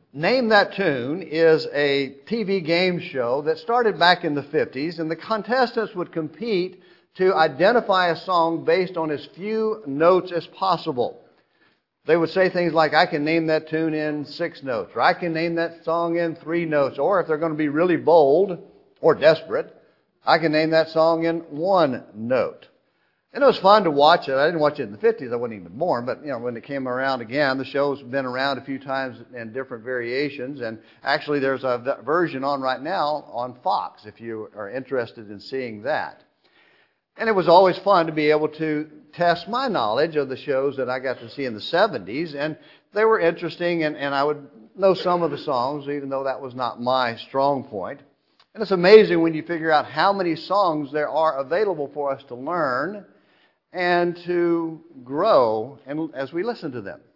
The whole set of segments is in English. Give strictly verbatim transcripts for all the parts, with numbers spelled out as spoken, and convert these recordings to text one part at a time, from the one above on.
Name That Tune is a T V game show that started back in the fifties, and the contestants would compete to identify a song based on as few notes as possible. They would say things like, I can name that tune in six notes, or I can name that song in three notes, or if they're going to be really bold or desperate, I can name that song in one note. And it was fun to watch it. I didn't watch it in the fifties. I wasn't even born. But, you know, when it came around again, the show's been around a few times in different variations. And actually, there's a version on right now on Fox, if you are interested in seeing that. And it was always fun to be able to test my knowledge of the shows that I got to see in the seventies. And they were interesting, and, and I would know some of the songs, even though that was not my strong point. And it's amazing when you figure out how many songs there are available for us to learn and to grow and as we listen to them.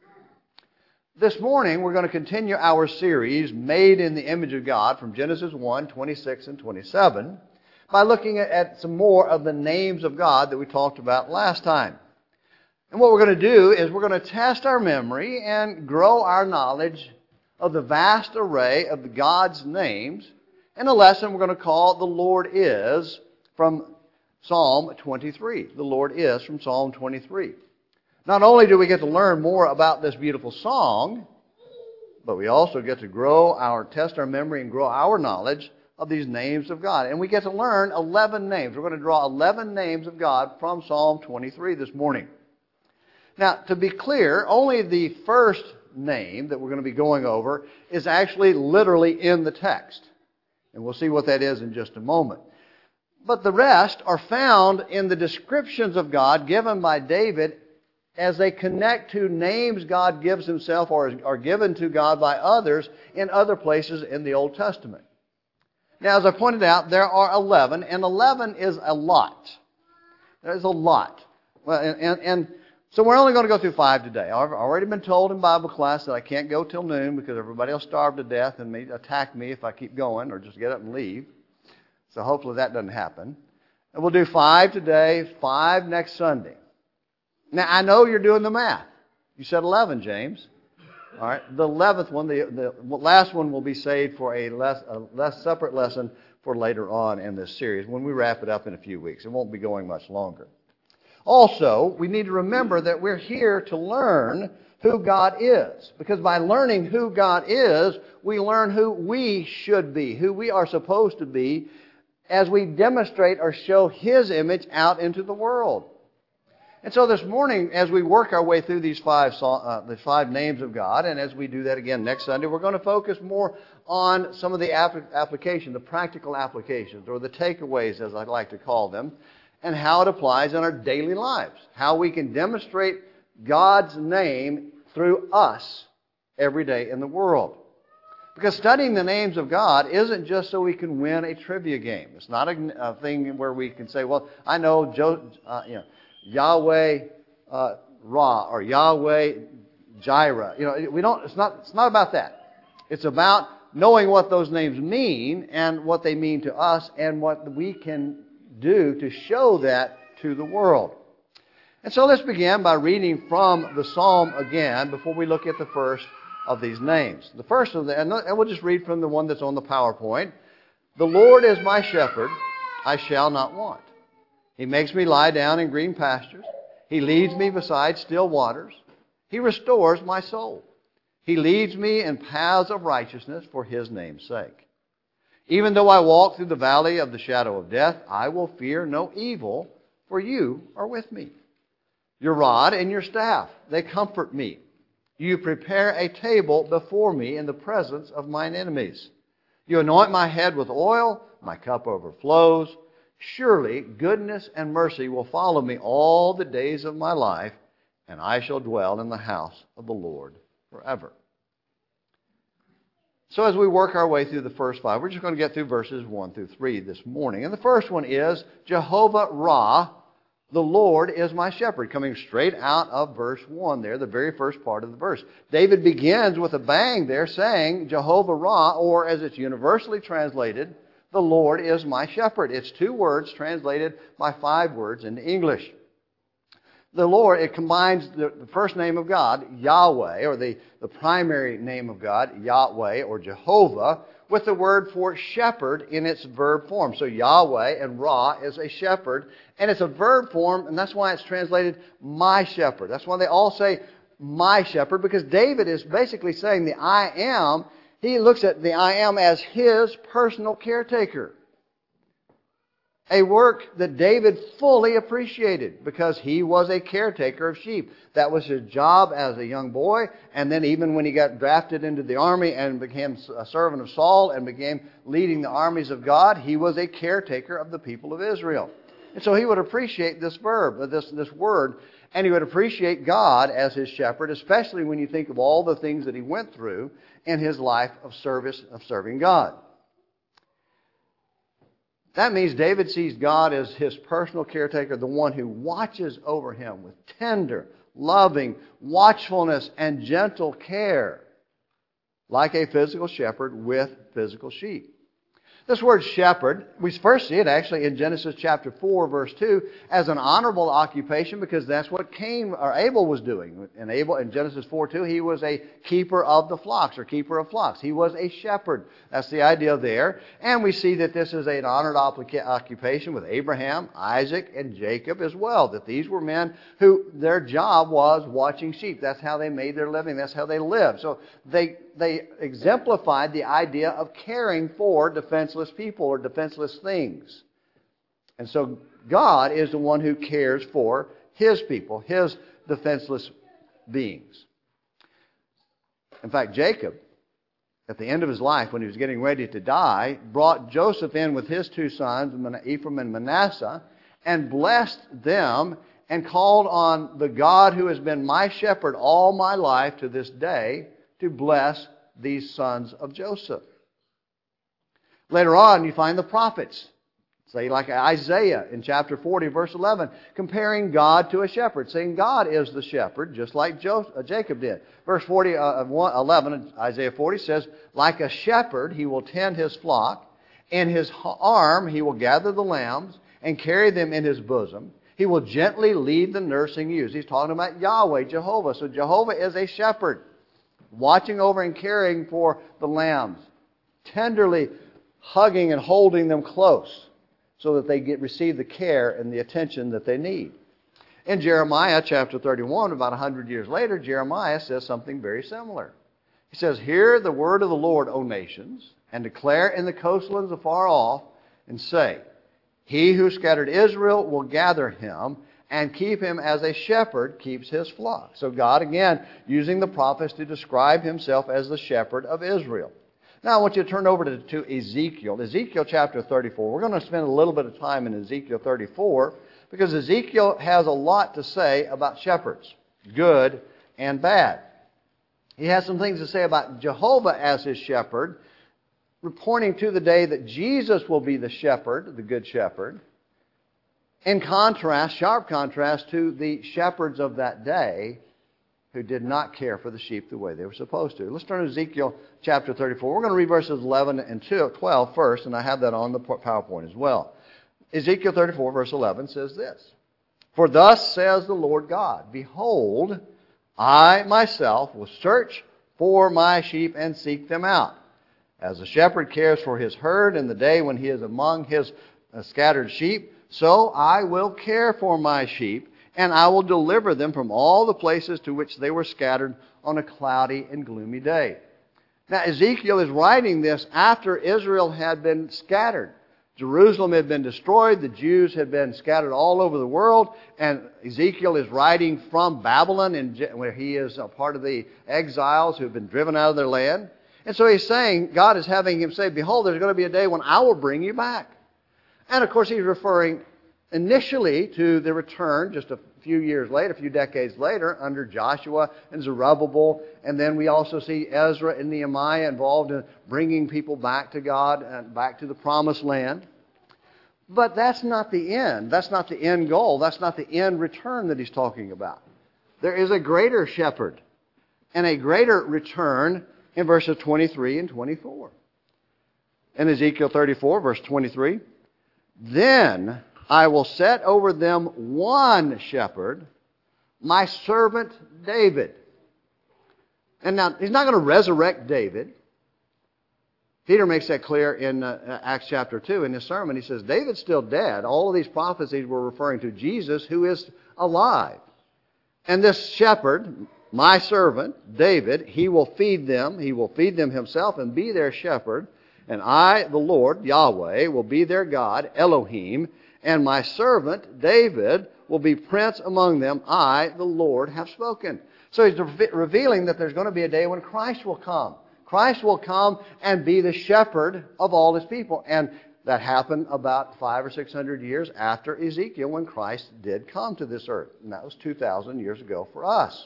This morning, we're going to continue our series, Made in the Image of God, from Genesis one, twenty-six and twenty-seven, by looking at some more of the names of God that we talked about last time. And what we're going to do is we're going to test our memory and grow our knowledge of the vast array of God's names in a lesson we're going to call The Lord Is from Psalm twenty-three. The Lord Is from Psalm twenty-three. Not only do we get to learn more about this beautiful song, but we also get to grow our, test our memory and grow our knowledge of these names of God. And we get to learn eleven names. We're going to draw eleven names of God from Psalm twenty-three this morning. Now, to be clear, only the first name that we're going to be going over is actually literally in the text. And we'll see what that is in just a moment. But the rest are found in the descriptions of God given by David as they connect to names God gives himself or are given to God by others in other places in the Old Testament. Now, as I pointed out, there are eleven, and eleven is a lot. There's a lot. Well, and, and, and so we're only going to go through five today. I've already been told in Bible class that I can't go till noon because everybody will starve to death and attack me if I keep going or just get up and leave. So hopefully that doesn't happen. And we'll do five today, five next Sunday. Now, I know you're doing the math. You said eleven, James. All right. The eleventh one, the, the last one will be saved for a less, a less separate lesson for later on in this series when we wrap it up in a few weeks. It won't be going much longer. Also, we need to remember that we're here to learn who God is. Because by learning who God is, we learn who we should be, who we are supposed to be, as we demonstrate or show His image out into the world. And so this morning, as we work our way through these five uh, the five names of God, and as we do that again next Sunday, we're going to focus more on some of the ap- application, the practical applications, or the takeaways, as I'd like to call them, and how it applies in our daily lives. How we can demonstrate God's name through us every day in the world. Because studying the names of God isn't just so we can win a trivia game. It's not a, a thing where we can say, well, I know jo, uh, you know, Yahweh uh, Ra or Yahweh Jireh. You know, we don't. It's not. It's not about that. It's about knowing what those names mean and what they mean to us and what we can do to show that to the world. And so let's begin by reading from the Psalm again before we look at the first of these names. The first of them, and we'll just read from the one that's on the PowerPoint. The Lord is my shepherd, I shall not want. He makes me lie down in green pastures. He leads me beside still waters. He restores my soul. He leads me in paths of righteousness for His name's sake. Even though I walk through the valley of the shadow of death, I will fear no evil, for You are with me. Your rod and Your staff, they comfort me. You prepare a table before me in the presence of mine enemies. You anoint my head with oil, my cup overflows. Surely goodness and mercy will follow me all the days of my life, and I shall dwell in the house of the Lord forever. So as we work our way through the first five, we're just going to get through verses one through three this morning. And the first one is Jehovah Ra, the Lord is my shepherd, coming straight out of verse one there, the very first part of the verse. David begins with a bang there saying Jehovah Ra, or as it's universally translated, the Lord is my shepherd. It's two words translated by five words into English. the Lord, it combines the, the first name of God, Yahweh, or the, the primary name of God, Yahweh or Jehovah, with the word for shepherd in its verb form. So Yahweh and Ra is a shepherd, and it's a verb form, and that's why it's translated my shepherd. That's why they all say my shepherd, because David is basically saying the I am, he looks at the I am as his personal caretaker. A work that David fully appreciated because he was a caretaker of sheep. That was his job as a young boy, and then even when he got drafted into the army and became a servant of Saul and became leading the armies of God, he was a caretaker of the people of Israel. And so he would appreciate this verb, this, this word, and he would appreciate God as his shepherd, especially when you think of all the things that he went through in his life of service, of serving God. That means David sees God as his personal caretaker, the one who watches over him with tender, loving watchfulness and gentle care, like a physical shepherd with physical sheep. This word shepherd, we first see it actually in Genesis chapter four, verse two, as an honorable occupation because that's what Cain or Abel was doing. And Abel in Genesis four two, he was a keeper of the flocks or keeper of flocks. He was a shepherd. That's the idea there. And we see that this is an honored occupation with Abraham, Isaac, and Jacob as well. That these were men who their job was watching sheep. That's how they made their living. That's how they lived. So they they exemplified the idea of caring for defenseless people or defenseless things. And so God is the one who cares for His people, His defenseless beings. In fact, Jacob, at the end of his life, when he was getting ready to die, brought Joseph in with his two sons, Ephraim and Manasseh, and blessed them and called on the God who has been my shepherd all my life to this day to bless these sons of Joseph. Later on, you find the prophets, say like Isaiah in chapter forty, verse eleven, comparing God to a shepherd, saying God is the shepherd, just like Jacob did. Verse forty, uh, eleven, Isaiah forty says, like a shepherd, he will tend his flock. In his arm, he will gather the lambs and carry them in his bosom. He will gently lead the nursing ewes. He's talking about Yahweh, Jehovah. So Jehovah is a shepherd, watching over and caring for the lambs, tenderly hugging and holding them close so that they get receive the care and the attention that they need. In Jeremiah chapter thirty-one, about one hundred years later, Jeremiah says something very similar. He says, hear the word of the Lord, O nations, and declare in the coastlands afar off, and say, He who scattered Israel will gather him, and keep him as a shepherd keeps his flock. So God, again, using the prophets to describe Himself as the shepherd of Israel. Now I want you to turn over to, to Ezekiel. Ezekiel chapter thirty-four. We're going to spend a little bit of time in Ezekiel thirty-four because Ezekiel has a lot to say about shepherds, good and bad. He has some things to say about Jehovah as his shepherd, pointing to the day that Jesus will be the shepherd, the good shepherd. In contrast, sharp contrast to the shepherds of that day who did not care for the sheep the way they were supposed to. Let's turn to Ezekiel chapter thirty-four. We're going to read verses eleven and twelve first, and I have that on the PowerPoint as well. Ezekiel thirty-four, verse eleven says this, For thus says the Lord God, Behold, I myself will search for my sheep and seek them out. As a shepherd cares for his herd in the day when he is among his scattered sheep, so I will care for my sheep, and I will deliver them from all the places to which they were scattered on a cloudy and gloomy day. Now, Ezekiel is writing this after Israel had been scattered. Jerusalem had been destroyed. The Jews had been scattered all over the world. And Ezekiel is writing from Babylon, where he is a part of the exiles who have been driven out of their land. And so he's saying, God is having him say, Behold, there's going to be a day when I will bring you back. And of course, he's referring initially to the return just a few years later, a few decades later, under Joshua and Zerubbabel. And then we also see Ezra and Nehemiah involved in bringing people back to God and back to the promised land. But that's not the end. That's not the end goal. That's not the end return that he's talking about. There is a greater shepherd and a greater return in verses twenty-three and twenty-four. In Ezekiel thirty-four, verse twenty-three, Then I will set over them one shepherd my servant David. And now, He's not going to resurrect David. Peter makes that clear in uh, Acts chapter two in his sermon. He says, David's still dead. All of these prophecies were referring to Jesus, who is alive. And this shepherd, my servant, David, he will feed them. He will feed them himself and be their shepherd. And I, the Lord, Yahweh, will be their God, Elohim. And my servant, David, will be prince among them. I, the Lord, have spoken. So he's re- revealing that there's going to be a day when Christ will come. Christ will come and be the shepherd of all His people. And that happened about five or six hundred years after Ezekiel when Christ did come to this earth. And that was two thousand years ago for us.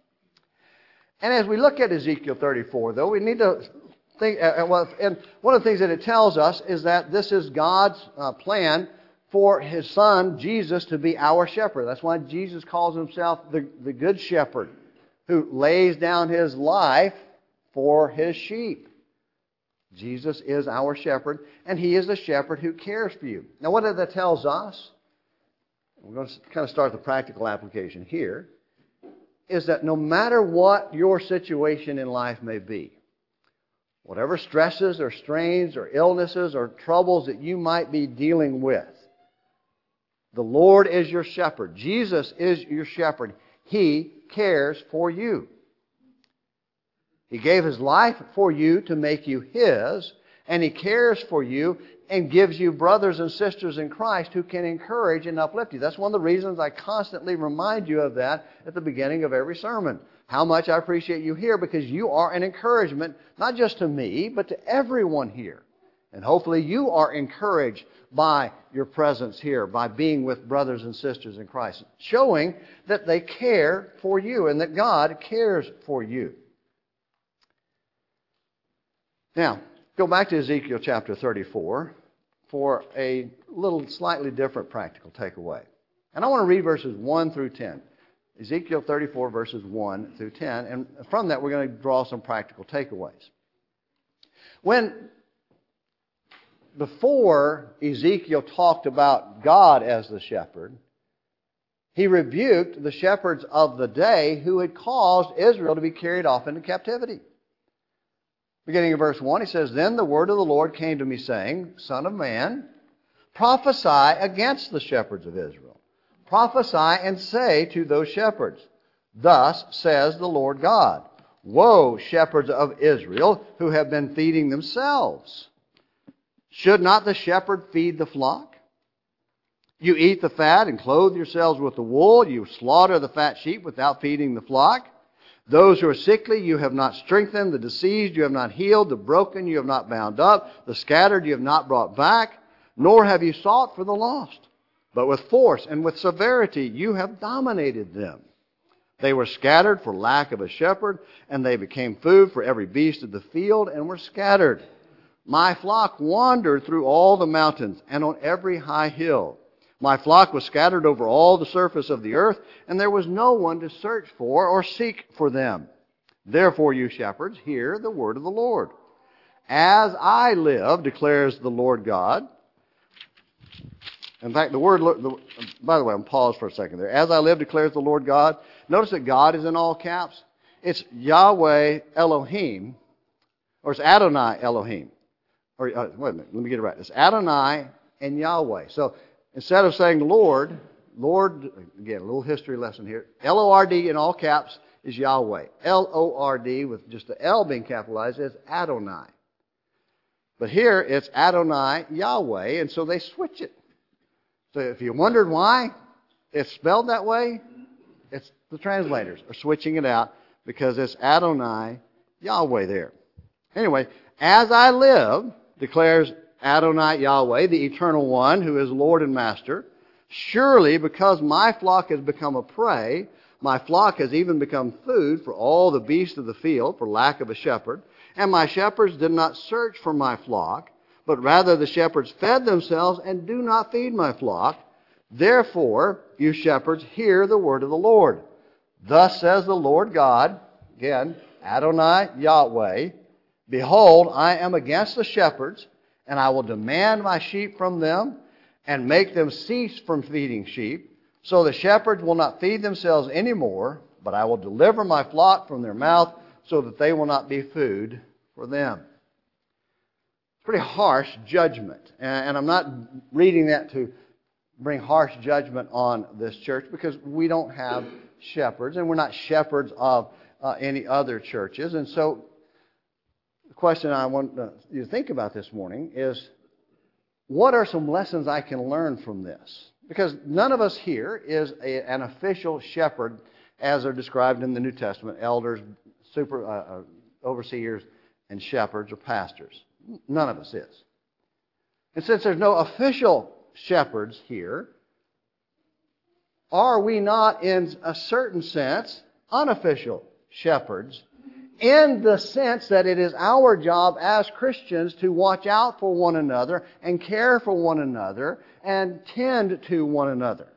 And as we look at Ezekiel thirty-four, though, we need to think, uh, well, and one of the things that it tells us is that this is God's uh, plan for His Son, Jesus, to be our shepherd. That's why Jesus calls Himself the, the Good Shepherd, who lays down His life for His sheep. Jesus is our shepherd, and He is the shepherd who cares for you. Now, what that tells us, we're going to kind of start the practical application here, is that no matter what your situation in life may be, whatever stresses or strains or illnesses or troubles that you might be dealing with, the Lord is your shepherd. Jesus is your shepherd. He cares for you. He gave His life for you to make you His, and He cares for you and gives you brothers and sisters in Christ who can encourage and uplift you. That's one of the reasons I constantly remind you of that at the beginning of every sermon. How much I appreciate you here, because you are an encouragement, not just to me, but to everyone here. And hopefully you are encouraged by your presence here, by being with brothers and sisters in Christ, showing that they care for you and that God cares for you. Now, go back to Ezekiel chapter thirty-four for a little slightly different practical takeaway. And I want to read verses one through ten. Ezekiel thirty-four, verses one through ten. And from that, we're going to draw some practical takeaways. When, before Ezekiel talked about God as the shepherd, he rebuked the shepherds of the day who had caused Israel to be carried off into captivity. Beginning of verse one, he says, Then the word of the Lord came to me, saying, Son of man, prophesy against the shepherds of Israel. Prophesy and say to those shepherds, Thus says the Lord God, Woe, shepherds of Israel, who have been feeding themselves. Should not the shepherd feed the flock? You eat the fat and clothe yourselves with the wool. You slaughter the fat sheep without feeding the flock. Those who are sickly you have not strengthened. The diseased you have not healed. The broken you have not bound up. The scattered you have not brought back. Nor have you sought for the lost. But with force and with severity you have dominated them. They were scattered for lack of a shepherd, and they became food for every beast of the field, and were scattered. My flock wandered through all the mountains and on every high hill. My flock was scattered over all the surface of the earth, and there was no one to search for or seek for them. Therefore, you shepherds, hear the word of the Lord. As I live, declares the Lord God. In fact, the word, the, by the way, I'm pause for a second there. As I live, declares the Lord God. Notice that God is in all caps. It's Yahweh Elohim, or it's Adonai Elohim. Or, uh, wait a minute, let me get it right. It's Adonai and Yahweh. So, instead of saying Lord, Lord, again, a little history lesson here. L O R D in all caps is Yahweh. L O R D with just the L being capitalized is Adonai. But here it's Adonai Yahweh, and so they switch it. So if you wondered why it's spelled that way, it's the translators are switching it out because it's Adonai Yahweh there. Anyway, as I live, declares Adonai Yahweh, the Eternal One, who is Lord and Master, surely because my flock has become a prey, my flock has even become food for all the beasts of the field for lack of a shepherd, and my shepherds did not search for my flock, but rather the shepherds fed themselves and do not feed my flock. Therefore, you shepherds, hear the word of the Lord. Thus says the Lord God, again, Adonai Yahweh, Behold, I am against the shepherds, and I will demand my sheep from them, and make them cease from feeding sheep, So the shepherds will not feed themselves anymore, but I will deliver my flock from their mouth so that they will not be food for them. Pretty harsh judgment. And I'm not reading that to bring harsh judgment on this church, because we don't have shepherds, and we're not shepherds of uh, any other churches. And so the question I want you to think about this morning is, what are some lessons I can learn from this? Because none of us here is a, an official shepherd as are described in the New Testament: elders, super uh, uh, overseers, and shepherds or pastors. None of us is. And since there's no official shepherds here, are we not, in a certain sense, unofficial shepherds, in the sense that it is our job as Christians to watch out for one another and care for one another and tend to one another?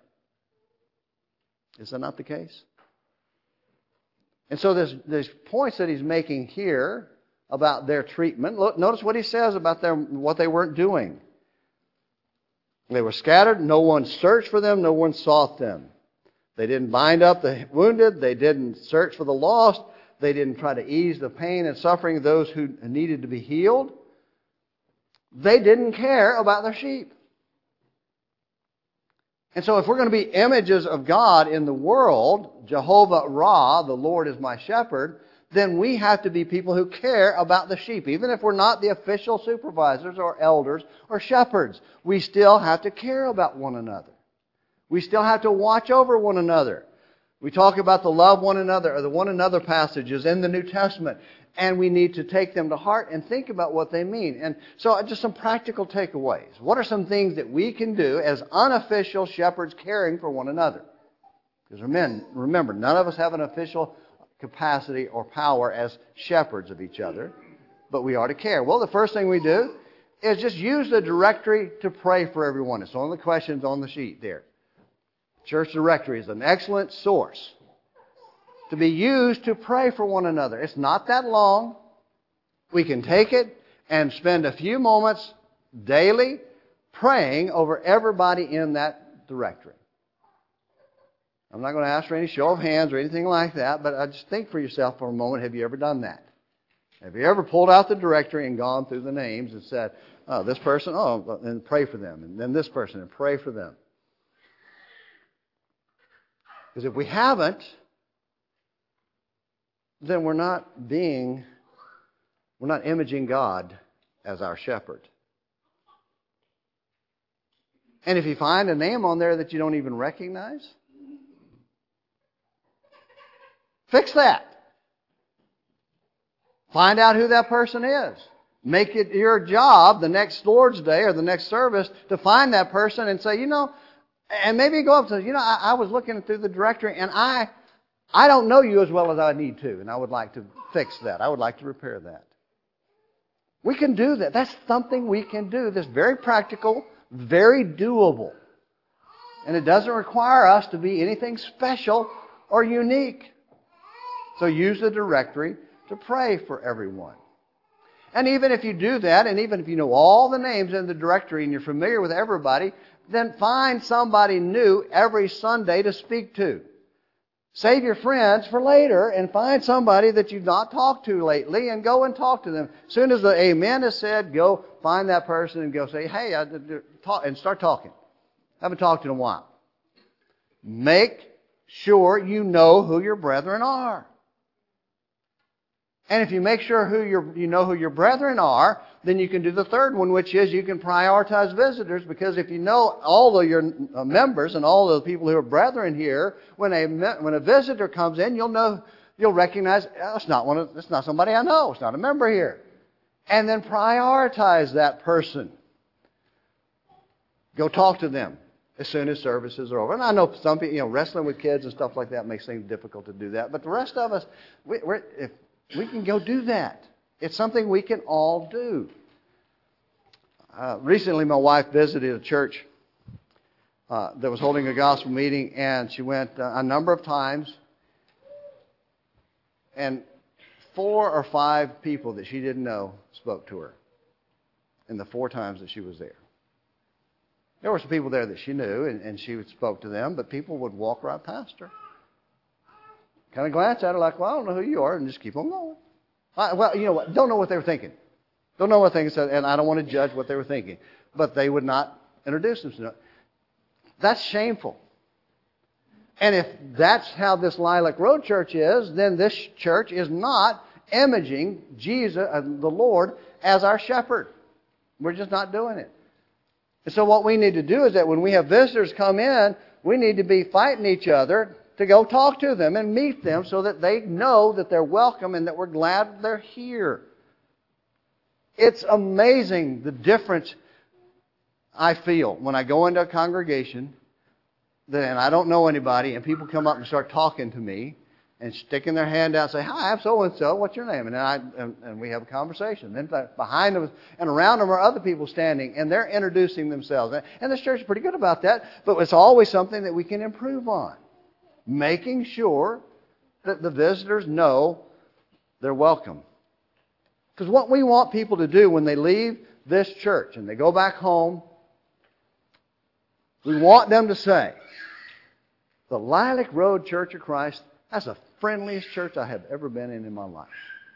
Is that not the case? And so there's, there's points that he's making here about their treatment. Look, notice what he says about their, what they weren't doing. They were scattered. No one searched for them. No one sought them. They didn't bind up the wounded. They didn't search for the lost. They didn't try to ease the pain and suffering of those who needed to be healed. They didn't care about their sheep. And so if we're going to be images of God in the world, Jehovah Ra, the Lord is my shepherd, then we have to be people who care about the sheep. Even if we're not the official supervisors or elders or shepherds, we still have to care about one another. We still have to watch over one another. We talk about the love one another, or the one another passages in the New Testament, and we need to take them to heart and think about what they mean. And so just some practical takeaways. What are some things that we can do as unofficial shepherds caring for one another? Because remember, none of us have an official capacity or power as shepherds of each other, but we are to care. Well, the first thing we do is just use the directory to pray for everyone. It's one of the questions on the sheet there. Church directory is an excellent source to be used to pray for one another. It's not that long. We can take it and spend a few moments daily praying over everybody in that directory. I'm not going to ask for any show of hands or anything like that, but I just think for yourself for a moment, have you ever done that? Have you ever pulled out the directory and gone through the names and said, oh, this person, oh, and pray for them, and then this person, and pray for them? Because if we haven't, then we're not being, we're not imaging God as our shepherd. And if you find a name on there that you don't even recognize, fix that. Find out who that person is. Make it your job the next Lord's Day or the next service to find that person and say, you know, and maybe go up to, you know, I, I was looking through the directory and I, I don't know you as well as I need to, and I would like to fix that. I would like to repair that. We can do that. That's something we can do that's very practical, very doable. And it doesn't require us to be anything special or unique. So use the directory to pray for everyone. And even if you do that, and even if you know all the names in the directory and you're familiar with everybody, then find somebody new every Sunday to speak to. Save your friends for later and find somebody that you've not talked to lately and go and talk to them. As soon as the amen is said, go find that person and go say, hey, I, talk, and start talking. Haven't talked in a while. Make sure you know who your brethren are. And if you make sure who your, you know who your brethren are, then you can do the third one, which is you can prioritize visitors. Because if you know all of your members and all of the people who are brethren here, when a when a visitor comes in, you'll know, you'll recognize, oh, it's not one of, it's not somebody I know. It's not a member here. And then prioritize that person. Go talk to them as soon as services are over. And I know some people, you know, wrestling with kids and stuff like that makes things difficult to do that. But the rest of us, we, we're, if we can go do that. It's something we can all do. Uh, recently, my wife visited a church uh, that was holding a gospel meeting, and she went uh, a number of times. And four or five people that she didn't know spoke to her in the four times that she was there. There were some people there that she knew, and, and she spoke to them, but people would walk right past her. Kind of glance at her like, well, I don't know who you are, and just keep on going. I, well, you know what? Don't know what they were thinking. Don't know what they said, and I don't want to judge what they were thinking. But they would not introduce themselves. That's shameful. And if that's how this Lilac Road Church is, then this church is not imaging Jesus, uh, the Lord, as our shepherd. We're just not doing it. And so what we need to do is that when we have visitors come in, we need to be fighting each other to go talk to them and meet them so that they know that they're welcome and that we're glad they're here. It's amazing the difference I feel when I go into a congregation and I don't know anybody and people come up and start talking to me and sticking their hand out and say, hi, I'm so-and-so, what's your name? And then I and, and we have a conversation. Then behind them and around them are other people standing, and they're introducing themselves. And this church is pretty good about that, but it's always something that we can improve on. Making sure that the visitors know they're welcome. Because what we want people to do when they leave this church and they go back home, we want them to say, the Lilac Road Church of Christ, that's the friendliest church I have ever been in in my life.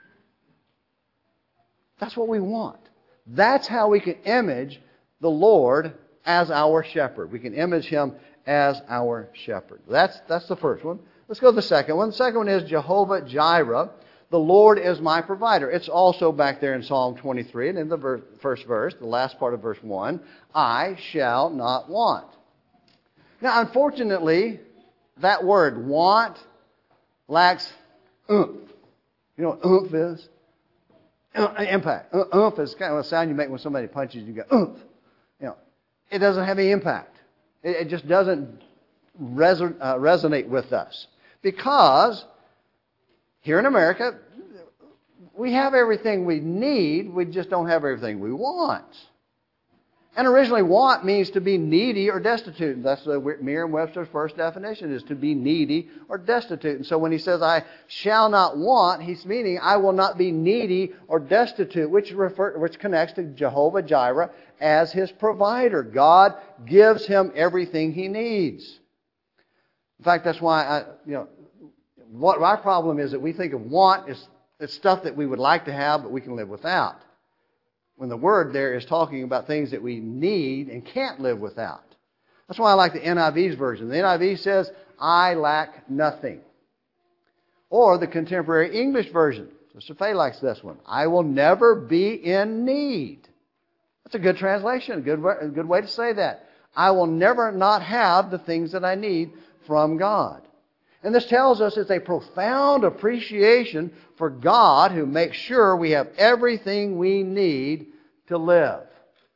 That's what we want. That's how we can image the Lord as our shepherd. We can image Him as our shepherd. That's, that's the first one. Let's go to the second one. The second one is Jehovah Jireh. The Lord is my provider. It's also back there in Psalm twenty-three and in the ver- first verse, the last part of verse one, I shall not want. Now, unfortunately, that word want lacks oomph. You know what oomph is? Uh, impact. Uh, oomph is kind of a sound you make when somebody punches you. You go oomph. You know, it doesn't have any impact. It, it just doesn't reson, uh, resonate with us. Because here in America, we have everything we need. We just don't have everything we want. And originally, want means to be needy or destitute. That's the Merriam-Webster's first definition, is to be needy or destitute. And so when he says, I shall not want, he's meaning I will not be needy or destitute, which refer, which connects to Jehovah Jireh as his provider. God gives him everything he needs. In fact, that's why I, you know, what my problem is that we think of want as it's stuff that we would like to have, but we can live without. When the word there is talking about things that we need and can't live without. That's why I like the N I V's version. The N I V says, I lack nothing. Or the contemporary English version. Mister Fay likes this one. I will never be in need. That's a good translation, a good, a good way to say that. I will never not have the things that I need from God. And this tells us it's a profound appreciation for God who makes sure we have everything we need to live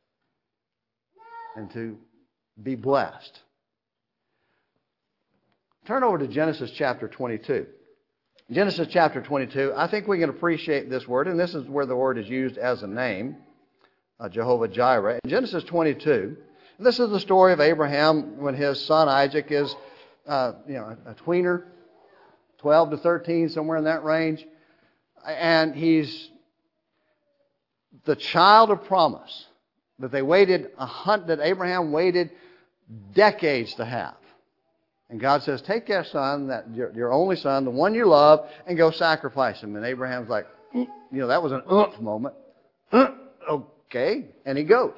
and to be blessed. Turn over to Genesis chapter twenty-two. Genesis chapter twenty-two, I think we can appreciate this word, and this is where the word is used as a name, uh, Jehovah Jireh. In Genesis twenty-two, this is the story of Abraham when his son Isaac is Uh, you know, a tweener, twelve to thirteen, somewhere in that range. And he's the child of promise that they waited, a hunt that Abraham waited decades to have. And God says, take your son, that your, your only son, the one you love, and go sacrifice him. And Abraham's like, mm. you know, that was an oomph moment. Uh, okay. And he goes.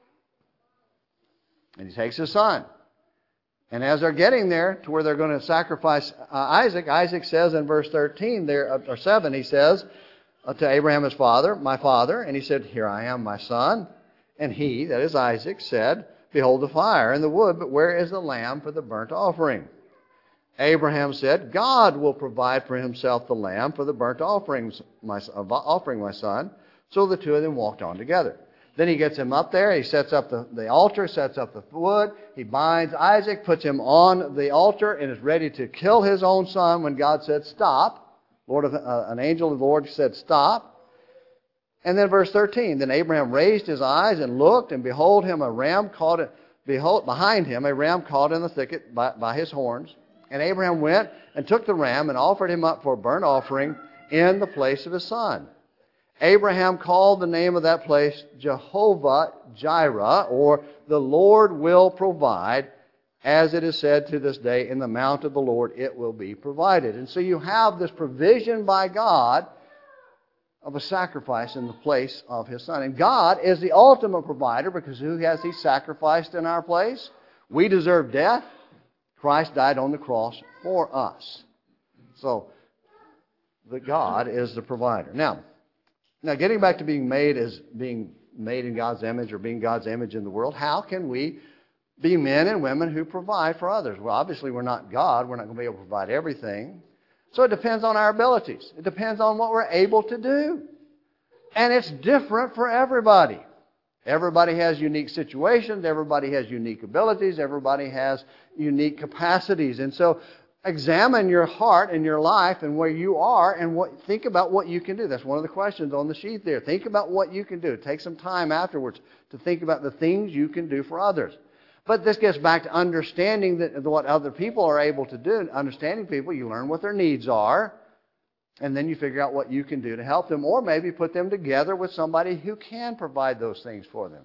And he takes his son. And as they're getting there to where they're going to sacrifice uh, Isaac, Isaac says in verse thirteen, there or seven, he says uh, to Abraham his father, my father, and he said, here I am, my son. And he, that is Isaac, said, behold the fire and the wood, but where is the lamb for the burnt offering? Abraham said, God will provide for himself the lamb for the burnt offerings, my, uh, offering, my son. So the two of them walked on together. Then he gets him up there. He sets up the, the altar, sets up the wood. He binds Isaac, puts him on the altar, and is ready to kill his own son when God said, stop. Lord of, uh, an angel of the Lord said, stop. And then verse thirteen, then Abraham raised his eyes and looked, and behold him a ram caught, behold, behind him a ram caught in the thicket by, by his horns. And Abraham went and took the ram and offered him up for a burnt offering in the place of his son. Abraham called the name of that place Jehovah Jireh, or the Lord will provide, as it is said to this day, in the mount of the Lord it will be provided. And so you have this provision by God of a sacrifice in the place of His Son. And God is the ultimate provider, because who has He sacrificed in our place? We deserve death. Christ died on the cross for us. So, the God is the provider. Now, now getting back to being made as being made in God's image, or being God's image in the world, how can we be men and women who provide for others? Well, obviously we're not God. We're not going to be able to provide everything. So it depends on our abilities. It depends on what we're able to do. And it's different for everybody. Everybody has unique situations. Everybody has unique abilities. Everybody has unique capacities. And so examine your heart and your life and where you are, and what, think about what you can do. That's one of the questions on the sheet there. Think about what you can do. Take some time afterwards to think about the things you can do for others. But this gets back to understanding that what other people are able to do. Understanding people, you learn what their needs are, and then you figure out what you can do to help them, or maybe put them together with somebody who can provide those things for them.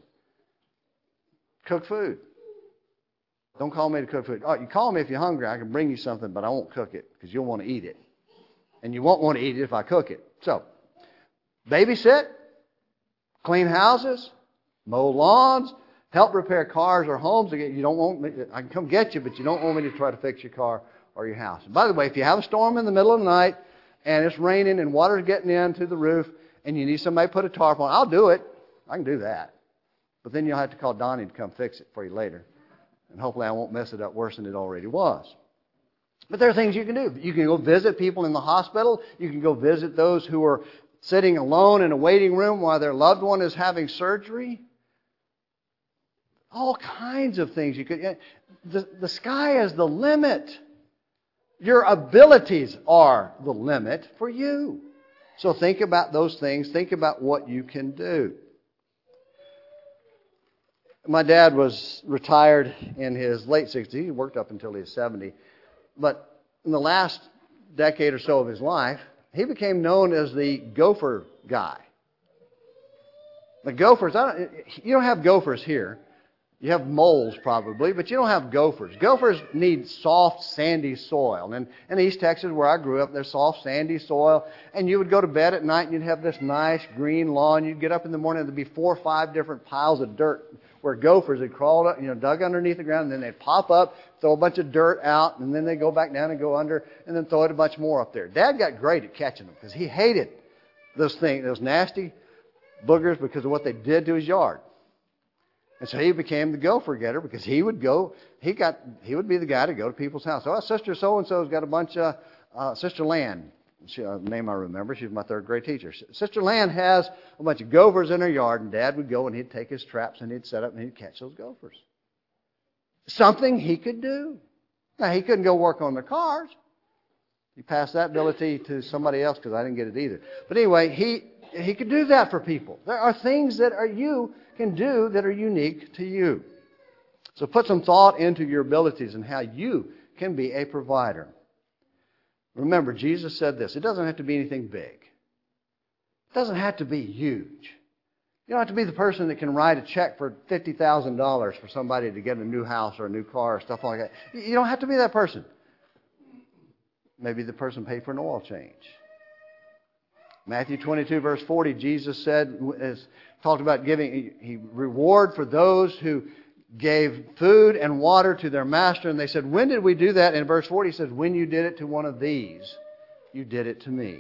Cook food. Don't call me to cook food. Oh, you call me if you're hungry. I can bring you something, but I won't cook it, because you'll want to eat it. And you won't want to eat it if I cook it. So, babysit, clean houses, mow lawns, help repair cars or homes. You don't want me, I can come get you, but you don't want me to try to fix your car or your house. And by the way, if you have a storm in the middle of the night and it's raining and water's getting into the roof and you need somebody to put a tarp on, I'll do it. I can do that. But then you'll have to call Donnie to come fix it for you later. And hopefully I won't mess it up worse than it already was. But there are things you can do. You can go visit people in the hospital. You can go visit those who are sitting alone in a waiting room while their loved one is having surgery. All kinds of things you could. The, the sky is the limit. Your abilities are the limit for you. So think about those things. Think about what you can do. My dad was retired in his late sixties. He worked up until he was seventy. But in the last decade or so of his life, he became known as the gopher guy. The gophers, I don't, you don't have gophers here. You have moles probably, but you don't have gophers. Gophers need soft, sandy soil. And in East Texas, where I grew up, there's soft, sandy soil. And you would go to bed at night and you'd have this nice green lawn. You'd get up in the morning and there'd be four or five different piles of dirt where gophers had crawled up, you know, dug underneath the ground, and then they'd pop up, throw a bunch of dirt out, and then they'd go back down and go under, and then throw it a bunch more up there. Dad got great at catching them because he hated those things, those nasty boogers, because of what they did to his yard. And so he became the gopher getter, because he would go, he got, he would be the guy to go to people's house. Oh, Sister so-and-so's got a bunch of, uh, Sister Land, she, uh, name I remember, she was my third grade teacher. Sister Land has a bunch of gophers in her yard, and Dad would go and he'd take his traps and he'd set up and he'd catch those gophers. Something he could do. Now, he couldn't go work on their cars. He passed that ability to somebody else, because I didn't get it either. But anyway, he, he could do that for people. There are things that are you can do that are unique to you. So put some thought into your abilities and how you can be a provider. Remember, Jesus said this. It doesn't have to be anything big. It doesn't have to be huge. You don't have to be the person that can write a check for fifty thousand dollars for somebody to get a new house or a new car or stuff like that. You don't have to be that person. Maybe the person paid for an oil change. Matthew twenty-two, verse forty, Jesus said, as talked about giving he reward for those who gave food and water to their master. And they said, when did we do that? And in verse forty, he says, when you did it to one of these, you did it to me.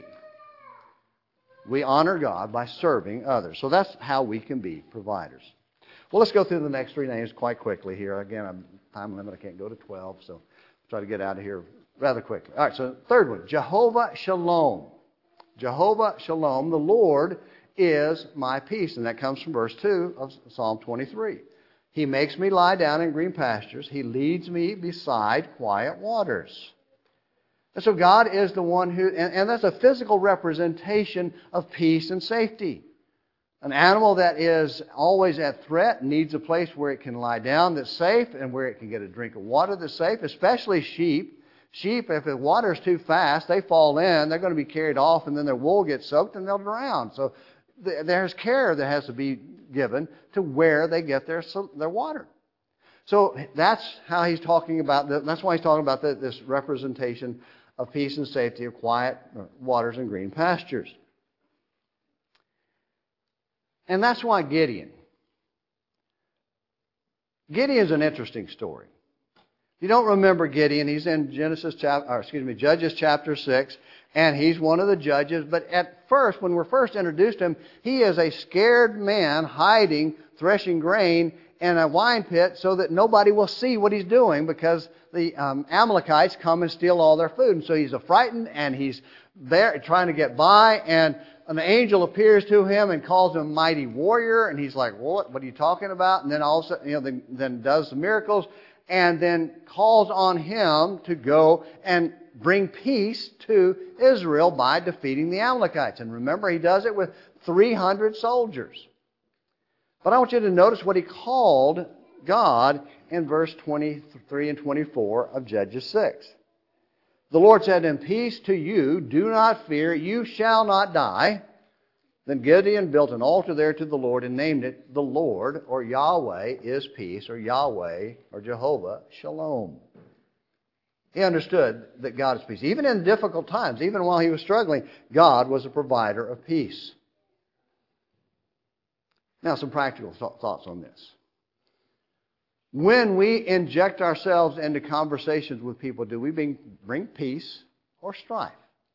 We honor God by serving others. So that's how we can be providers. Well, let's go through the next three names quite quickly here. Again, I'm time limit. I can't go to twelve, so I'll try to get out of here rather quickly. All right, so third one, Jehovah Shalom. Jehovah Shalom, the Lord is my peace. And that comes from verse two of Psalm twenty-three. He makes me lie down in green pastures. He leads me beside quiet waters. And so God is the one who, and, and that's a physical representation of peace and safety. An animal that is always at threat needs a place where it can lie down that's safe and where it can get a drink of water that's safe, especially sheep. Sheep, if the water's too fast, they fall in, they're going to be carried off, and then their wool gets soaked and they'll drown. So there's care that has to be given to where they get their, their water. So that's how he's talking about, the, that's why he's talking about the, this representation of peace and safety, of quiet waters and green pastures. And that's why Gideon. Gideon's an interesting story. If you don't remember Gideon, he's in Genesis chapter, or excuse me, Judges chapter six, and he's one of the judges. But at first, when we're first introduced to him, he is a scared man hiding, threshing grain in a wine pit so that nobody will see what he's doing because the um, Amalekites come and steal all their food. And so he's frightened and he's there trying to get by, and an angel appears to him and calls him a mighty warrior, and he's like, what, what are you talking about? And then also, you know, then, then does the miracles, and then calls on him to go and bring peace to Israel by defeating the Amalekites. And remember, he does it with three hundred soldiers. But I want you to notice what he called God in verse twenty-three and twenty-four of Judges six. The Lord said, "In peace to you, do not fear, you shall not die." Then Gideon built an altar there to the Lord and named it, "The Lord," or Yahweh, "is peace," or Yahweh, or Jehovah, Shalom. He understood that God is peace. Even in difficult times, even while he was struggling, God was a provider of peace. Now, some practical th- thoughts on this. When we inject ourselves into conversations with people, do we bring, bring peace or strife?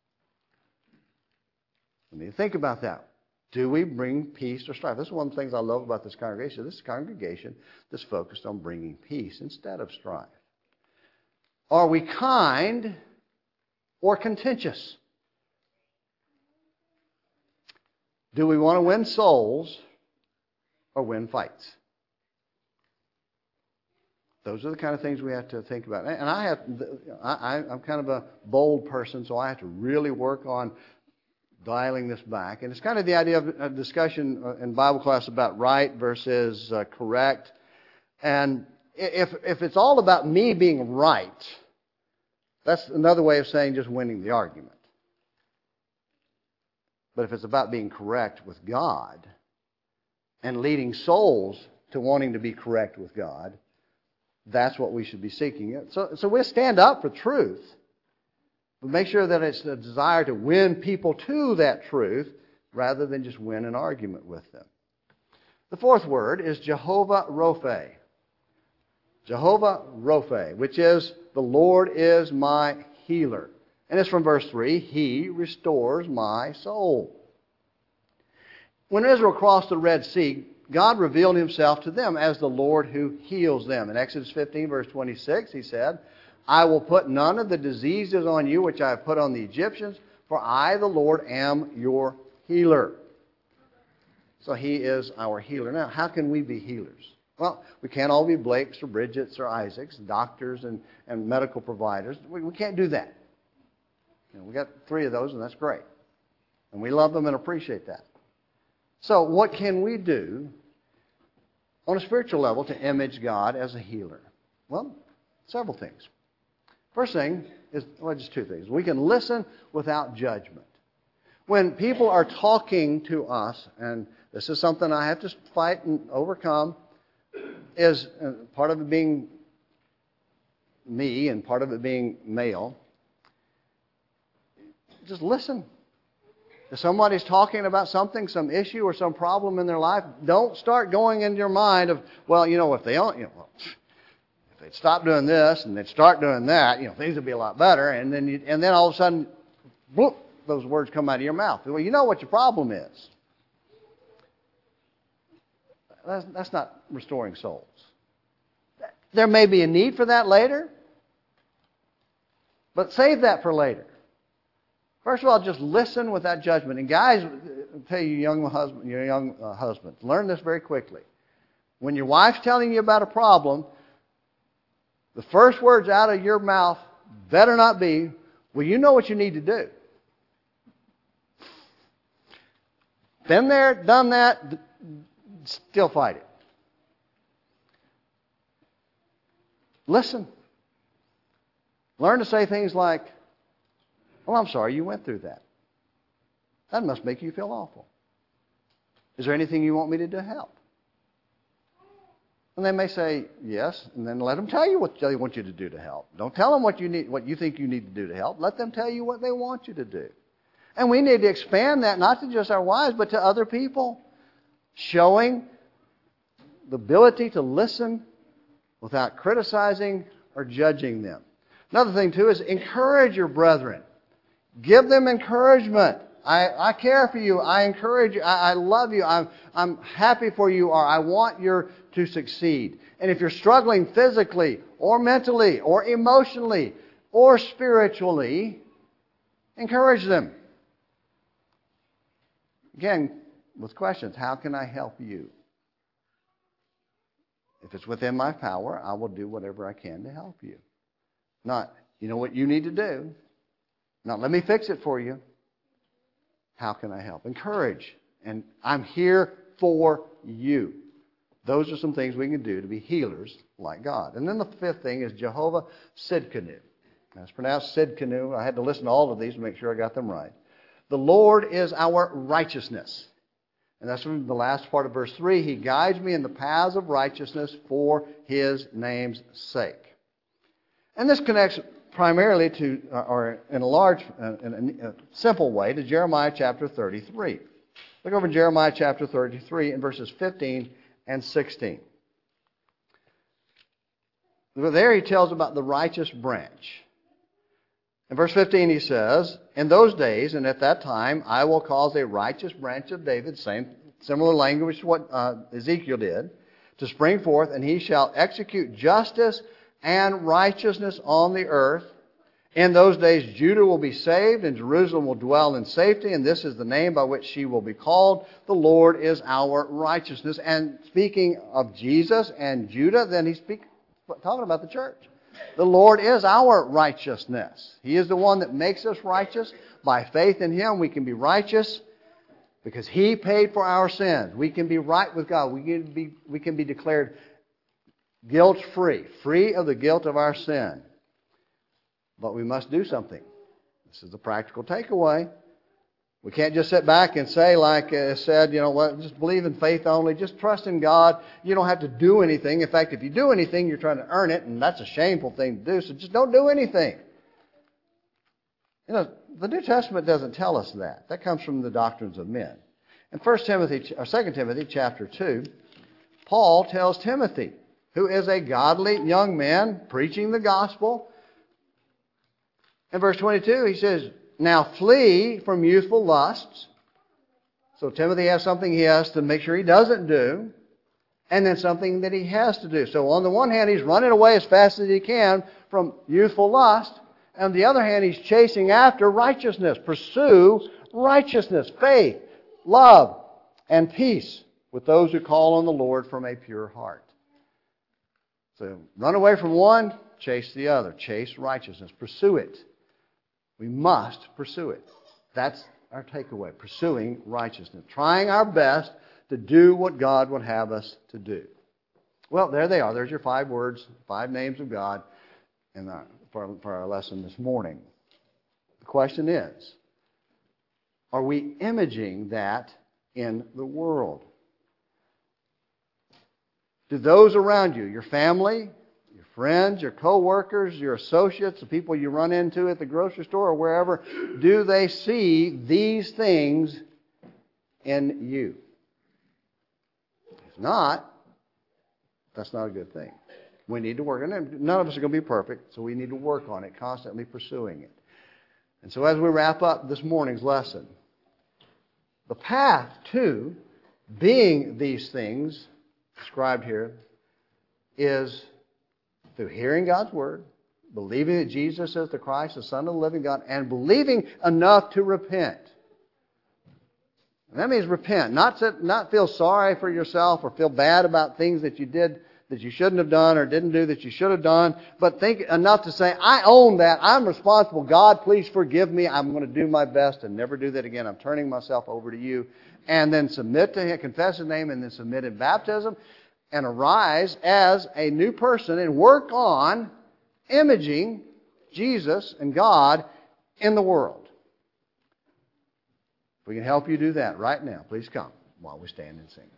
I mean, think about that. Do we bring peace or strife? This is one of the things I love about this congregation. This is a congregation that's focused on bringing peace instead of strife. Are we kind or contentious? Do we want to win souls or win fights? Those are the kind of things we have to think about. And I have, I, I'm kind of a bold person, so I have to really work on dialing this back. And it's kind of the idea of a discussion in Bible class about right versus uh, correct. And if if it's all about me being right, that's another way of saying just winning the argument. But if it's about being correct with God and leading souls to wanting to be correct with God, that's what we should be seeking. So, so we'll stand up for truth, but make sure that it's a desire to win people to that truth rather than just win an argument with them. The fourth word is Jehovah Rophe. Jehovah Rophe, which is the Lord is my healer. And it's from verse three, He restores my soul. When Israel crossed the Red Sea, God revealed Himself to them as the Lord who heals them. In Exodus fifteen, verse twenty-six, He said, "I will put none of the diseases on you which I have put on the Egyptians, for I, the Lord, am your healer." So He is our healer. Now, how can we be healers? Well, we can't all be Blakes or Bridgets or Isaacs, doctors and, and medical providers. We, we can't do that. You know, we got three of those, and that's great. And we love them and appreciate that. So what can we do on a spiritual level to image God as a healer? Well, several things. First thing is, well, just two things. We can listen without judgment. When people are talking to us, and this is something I have to fight and overcome, is part of it being me and part of it being male, just listen. If somebody's talking about something, some issue or some problem in their life, don't start going in your mind of, well, you know, if they don't, you know, well, if they'd stop doing this and they'd start doing that, you know, things would be a lot better. And then, you, and then all of a sudden, whoop, those words come out of your mouth. Well, you know what your problem is. That's, that's not restoring souls. There may be a need for that later, but save that for later. First of all, just listen without judgment. And guys, I'll tell you, young husband, your young uh, husbands, learn this very quickly. When your wife's telling you about a problem, the first words out of your mouth better not be, "Well, you know what you need to do." Been there, done that, still fight it. Listen. Learn to say things like, "Oh, I'm sorry you went through that. That must make you feel awful." Is there anything you want me to do to help? And they may say yes, and then let them tell you what they want you to do to help. Don't tell them what you need, what you think you need to do to help. Let them tell you what they want you to do. And we need to expand that not to just our wives, but to other people, showing the ability to listen without criticizing or judging them. Another thing, too, is encourage your brethren. Give them encouragement. I, I care for you. I encourage you. I, I love you. I'm, I'm happy for you, or I want you to succeed. And if you're struggling physically or mentally or emotionally or spiritually, encourage them. Again, with questions, how can I help you? If it's within my power, I will do whatever I can to help you. Not, you know what you need to do. Not, let me fix it for you. How can I help? Encourage. And I'm here for you. Those are some things we can do to be healers like God. And then the fifth thing is Jehovah Sidkenu. Now, it's pronounced Sidkenu. I had to listen to all of these to make sure I got them right. The Lord is our righteousness. And that's from the last part of verse three. He guides me in the paths of righteousness for His name's sake. And this connects primarily to, or in a large, in a simple way, to Jeremiah chapter thirty-three. Look over in Jeremiah chapter thirty-three in verses fifteen and sixteen. There he tells about the righteous branch. In verse fifteen he says, in those days and at that time I will cause a righteous branch of David, same similar language to what uh, Ezekiel did, to spring forth, and he shall execute justice and righteousness on the earth. In those days Judah will be saved, and Jerusalem will dwell in safety, and this is the name by which she will be called. The Lord is our righteousness. And speaking of Jesus and Judah, then he's speak, talking about the church. The Lord is our righteousness. He is the one that makes us righteous. By faith in Him, we can be righteous because He paid for our sins. We can be right with God. We can be, we can be declared guilt-free, free of the guilt of our sin. But we must do something. This is the practical takeaway. We can't just sit back and say, like I said, you know what, just believe in faith only. Just trust in God. You don't have to do anything. In fact, if you do anything, you're trying to earn it, and that's a shameful thing to do, so just don't do anything. You know, the New Testament doesn't tell us that. That comes from the doctrines of men. In First Timothy, or Second Timothy chapter two, Paul tells Timothy, who is a godly young man preaching the gospel. In verse twenty-two, he says, now flee from youthful lusts. So Timothy has something he has to make sure he doesn't do, and then something that he has to do. So on the one hand, he's running away as fast as he can from youthful lust. On the other hand, he's chasing after righteousness. Pursue righteousness, faith, love, and peace with those who call on the Lord from a pure heart. So run away from one, chase the other. Chase righteousness. Pursue it. We must pursue it. That's our takeaway. Pursuing righteousness. Trying our best to do what God would have us to do. Well, there they are. There's your five words, five names of God in our, for, for our lesson this morning. The question is, are we imaging that in the world? Do those around you, your family, your friends, your co-workers, your associates, the people you run into at the grocery store or wherever, do they see these things in you? If not, that's not a good thing. We need to work on it. None of us are going to be perfect, so we need to work on it, constantly pursuing it. And so as we wrap up this morning's lesson, the path to being these things described here is through hearing God's Word, believing that Jesus is the Christ, the Son of the living God, and believing enough to repent. And that means repent. Not, to, not feel sorry for yourself or feel bad about things that you did that you shouldn't have done or didn't do that you should have done, but think enough to say, I own that. I'm responsible. God, please forgive me. I'm going to do my best and never do that again. I'm turning myself over to you. And then submit to Him, confess His name, and then submit in baptism, and arise as a new person and work on imaging Jesus and God in the world. If we can help you do that right now, please come. while we stand and sing.